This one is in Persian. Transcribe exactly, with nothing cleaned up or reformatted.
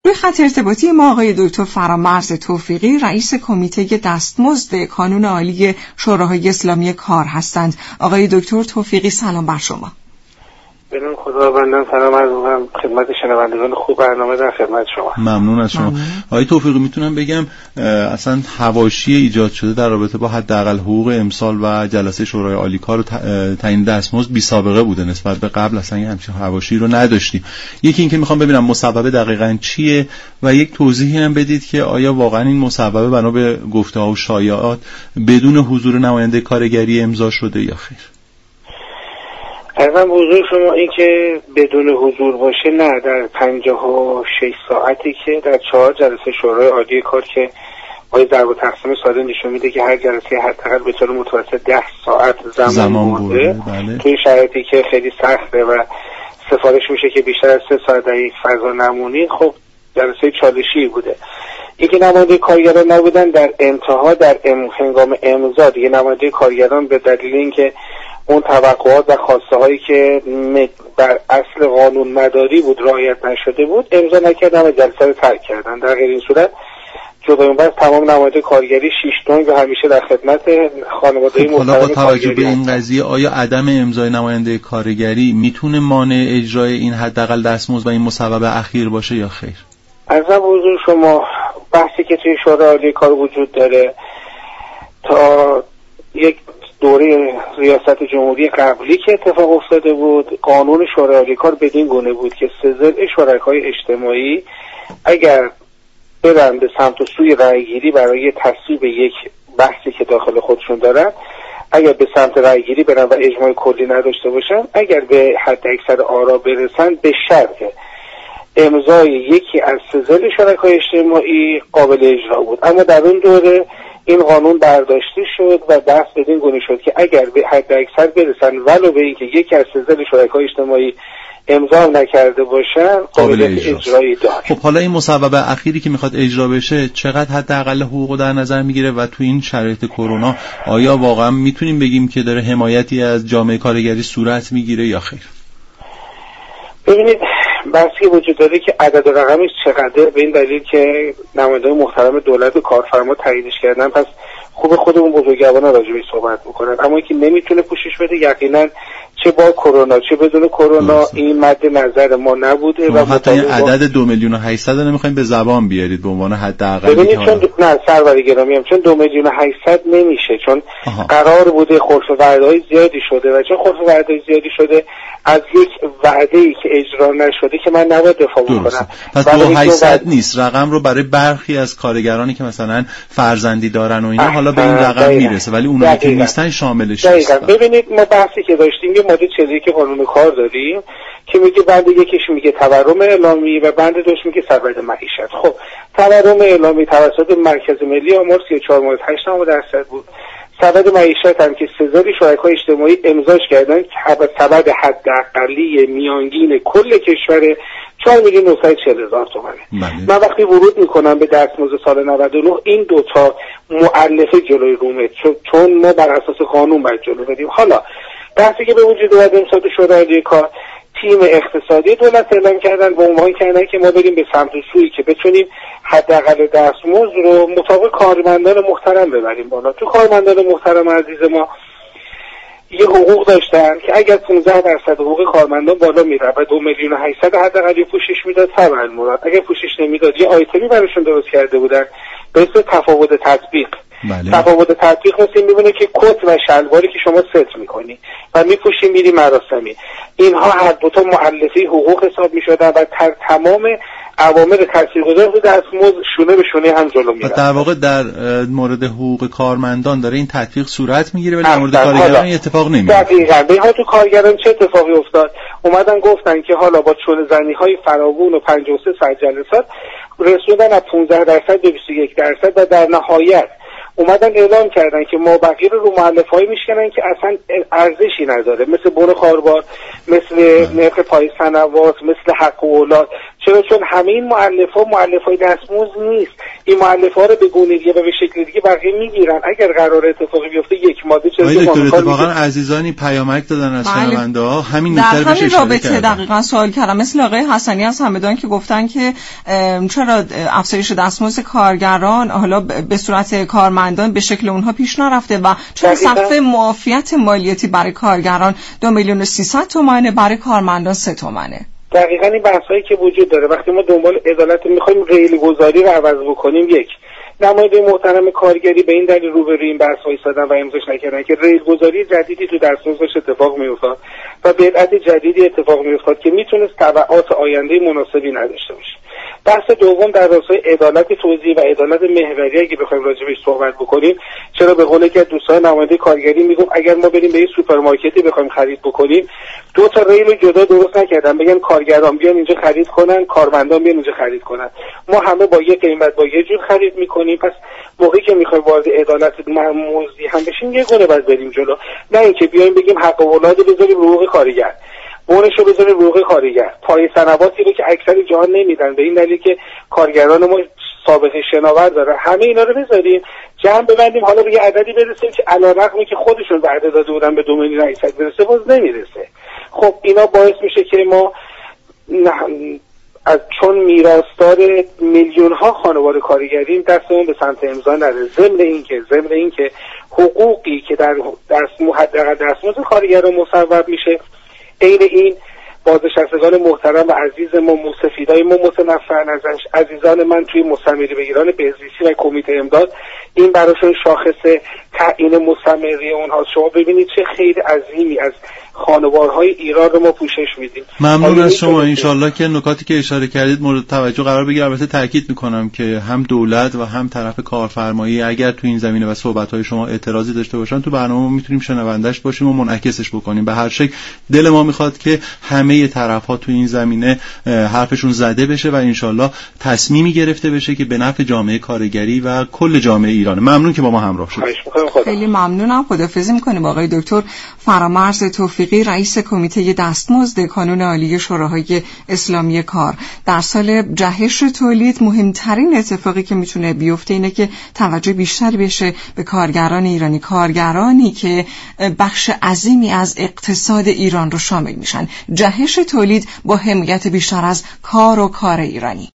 روی خط ارتباطی ما آقای دکتر فرامرز توفیقی رئیس کمیته دستمزد کانون عالی شوراهای اسلامی کار هستند. آقای دکتر توفیقی سلام بر شما. به نام خداوندان سلام عرض می‌کنم خدمت شنوندگان خوب برنامه در خدمت شما. ممنون از شما. آقای توفیقی میتونم بگم اصلا حواشی ایجاد شده در رابطه با حداقل حقوق امسال و جلسه شورای عالی کار و تعیین دستمزد بی سابقه بوده، نسبت به قبل اصلا همچین حواشی رو نداشتیم. یکی اینکه میخوام ببینم مسبب دقیقاً چیه و یک توضیحی هم بدید که آیا واقعا این مسبب بنا به گفته‌ها و شایعات بدون حضور نماینده کارگری امضا شده یا خیر؟ اول حضور شما این که بدون حضور باشه نه، در پنجاه و شش ساعتی که در چهار جلسه شورای عالی کار که آقای ضرب و تقسیم ساده نشون میده که هر جلسه حداقل به طور متوسط ده ساعت زمان, زمان برده بله. توی شرایطی که خیلی سخته و سفارش میشه که بیشتر از سه ساعت در یک فضا نمونید، خب جلسه چالشی بوده. اینکه نماینده کارگران نبودن در انتها در ام هنگام امضا دیگه نماینده کارگران به دلیل اینکه اون توقعات و خواسته هایی که بر اصل قانون مداری بود رعایت نشده بود امضا نکردن و جلسه رو ترک کردن. در غیر این صورت جدای بر تمام نماینده کارگری شش تونگ و همیشه در خدمت خانواده محترم کارگری. با توجه به این قضیه آیا عدم امضای نماینده کارگری میتونه مانع اجرای این حداقل دستمزد و این مسبب اخیر باشه یا خیر؟ عرضم حضور شما بحثی که توی شورای عالی کار وجود داره تا یک دوره ریاست جمهوری قبلی که اتفاق افتاده بود، قانون شورای عالی کار بدین گونه بود که سه شرکای اجتماعی اگر برن به سمت و سوی رأیگیری برای تصویب یک بحثی که داخل خودشون دارن، اگر به سمت رأیگیری برن و اجماع کلی نداشته باشن، اگر به حد اکثر آرا برسن، به شرط امضای یکی از سه شرکای اجتماعی قابل اجرا بود. اما در اون دوره این قانون برداشته شد و بحث بدین گونه شد که اگر به حد اکثر برسن ولو به اینکه یکی از سه شرکای اجتماعی امضا نکرده باشن قابلیت اجرایی داره. خب حالا این مسبب اخیری که میخواد اجرا بشه چقدر حداقل حقوقو در نظر میگیره و تو این شرایط کرونا آیا واقعا میتونیم بگیم که داره حمایتی از جامعه کارگری صورت میگیره یا خیر؟ ببینید بحثی وجود داره که عدد و رقمش چقدر، به این دلیل که نمایندگان محترم دولت و کارفرما تعیینش کردن، پس خوب خودمون بزرگواران راجع بهش صحبت میکنن. اما اینکه نمیتونه پوشش بده یقینا چه با کرونا چه بدون کرونا این مد نظر ما نبوده و حتی این عدد دو میلیون و هشتصد نمیخوایم به زبان بیارید به عنوان حداقل. ببینید چون نه سرور گرامی هم چون دو میلیون و هشتصد نمیشه، چون آها. قرار بوده خرف وعده‌های زیادی شده و چون خرف وعده‌های زیادی شده از یک وعده‌ای که اجرا نشده که من نباید دفاع کنم. پس دو میلیون و هشتصد نیست، رقم رو برای برخی از کارگرانی که مثلا فرزندی دارن و اینا حالا به این رقم دقیقا. میرسه، ولی اونایی که نیستن شاملش نیست. ببینید ما بحثی که داشتیم یه ماده چهل و یک قانون کار داریم که میگه بند یکیش میگه تورم اعلامی و بند دوش میگه سبد معیشت. خب تورم اعلامی توسط مرکز ملی آمار سی و چهار ممیز هشت درصد بود. سبد معیشت هم که سزاری شرکای اجتماعی امضاش کردن که سبد حداقلی میانگین کل کشور چهار میلیون و نهصد و چهل هزار تومانه. من وقتی ورود میکنم به دستمزد سال نود و نه این دوتا مؤلفه جلوی رومه، چون ما بر اساس قانون باید جلو بدیم. حالا بحثی که به وجود اومد امسال شورای عالی کار، تیم اقتصادی دولت اعلام کردن و عنوان کردن که ما بریم به سمت سویی که بتونیم حداقل دستمزد رو مطابق کارمندان محترم ببریم بالا. تو کارمندان محترم عزیز ما یه حقوق داشتن که اگر پانزده درصد حقوق کارمندان بالا میره و دو میلیون و هشتصد حداقل یه پوشش میداد طبعا المراد، اگر پوشش نمیداد یه آیتمی براشون درست کرده بودن به اسم تفاوت تطبیق. بله. تفاوت تطبیق مثل میبینه که کت و شلواری که شما ست میکنی و میپوشی میری مراسمی، اینها هر دوتا مؤلفه حقوق حساب میشدن و تر تمام عوامل تاثیرگذار بود دستمزد شونه به شونه هم جلو میرن. در واقع در مورد حقوق کارمندان داره این تطبیق صورت میگیره ولی در مورد کارگران این اتفاق نمیفته. دقیقاً. به تو کارگران چه اتفاقی افتاد؟ اومدن گفتن که حالا با چون زنی های فراوون و پنجاه و سه ساعت جلسات رسوندن از پانزده درصد به بیست و یک درصد و در نهایت اومدن اعلام کردن که مابقی رو رو مؤلفه‌ای میشکنن که اصلا ارزشی نداره، مثل بون خاربار، مثل نرخ پای صنوات، مثل حق و اولاد. چرا؟ چون همه این مؤلفه‌ها مؤلفه‌های دستمزد نیست. این مؤلفه‌ها رو به گونه دیگه و به شکل دیگه بقیه میگیرن. اگر قرار اتفاقی بیفته یک ماده چه دکتر اتفاقا عزیزانی پیامک دادن از شنونده‌ها همین نکته رو بهش اشاره کردن. دقیقاً سوال کردم مثل آقای حسنی از همدان که گفتن که چرا افزایش دستمزد کارگران حالا به صورت کارمندان به شکل اونها پیش نرفته و چون سقف معافیت مالیاتی برای کارگران دو میلیون و سیصد تومانه، برای کارمندان سه تومانه. دقیقاً این بحثایی که وجود داره وقتی ما دنبال عدالت می‌خوایم ریل گذاری رو عوض بکنیم، یک نماینده محترم کارگری به این دلیل روبروی این بحث وایسادن و امضاش نکردن که ریل گذاری جدیدی تو دستمزدش اتفاق میافتاد و بدعت جدیدی اتفاق میافتاد که میتونست تبعات آینده مناسبی نداشته باشه. بحث دوم در راستای عدالت توزیع و عدالت محوری اگه بخوایم راجع بهش صحبت بکنیم، چرا به قول که دوستان نماینده کارگری میگم اگر ما بریم به یه سوپرمارکتی بخوایم خرید بکنیم دو تا ریل رو جدا درست نکردن، بگن کارگران بیان اینجا خرید کنن، کارمندان بیان اینجا خرید کنن. ما همه با یه قیمت با یه جور خرید میکنیم. پس موقعی که میخوایم وارد عدالت مرموزی هم بشیم یه گونه باید بریم جلو، نه اینکه بیایم بگیم حق اولاد بذاریم رو حقوق کارگر، بونش رو بذاریم رو حقوق کارگر، پای سنواتی رو که اکثر جهان نمیدن به این دلیل که کارگران ما سابقه شناور داره، همه اینا رو بذاریم جمع ببندیم، حالا به یه عددی برسیم که علیرغمی که خودشون وعده داده بودن به دو میلیون و هشتصد برسه باز نمیرسه. خب اینا باعث میشه که ما از چون میراثدار میلیون ها خانواده کارگریم دستمون به سمت امضا نره. ضمن اینکه ضمن اینکه حقوقی که در دست حداقل دستمزد کارگران مصوب میشه، عین این بازنشستگان محترم و عزیز ما، موسفیدای ما متنفرن ازش، عزیزان من توی مستمری بگیران بهزیستی و کمیته امداد، این براشون شاخص تعیین مستمری اونها. شما ببینید چه خیر عظیمی از خانوارهای ایران رو ما پوشش میدیم. ممنون از شما. انشالله که نکاتی که اشاره کردید مورد توجه قرار بگیره. البته تاکید میکنم که هم دولت و هم طرف کارفرمایی اگر تو این زمینه و صحبت‌های شما اعتراضی داشته باشن تو برنامه ما میتونیم شنوندش باشیم و منعکسش بکنیم. به هر شکل دل ما میخواد که همه طرف‌ها تو این زمینه حرفشون زده بشه و انشالله تصمیمی گرفته بشه که به نفع جامعه کارگری و کل جامعه ایران. ممنون که با ما همراه شدید. خیلی ممنونم. خداحافظی می‌کنیم آقای دکتر فرامرز توفیقی، رئیس کمیته دستمزد کانون عالی شوراهای اسلامی کار. در سال جهش تولید مهمترین اتفاقی که میتونه بیفته اینه که توجه بیشتری بشه به کارگران ایرانی، کارگرانی که بخش عظیمی از اقتصاد ایران رو شامل میشن. جهش تولید با حمایت بیشتر از کار و کار ایرانی.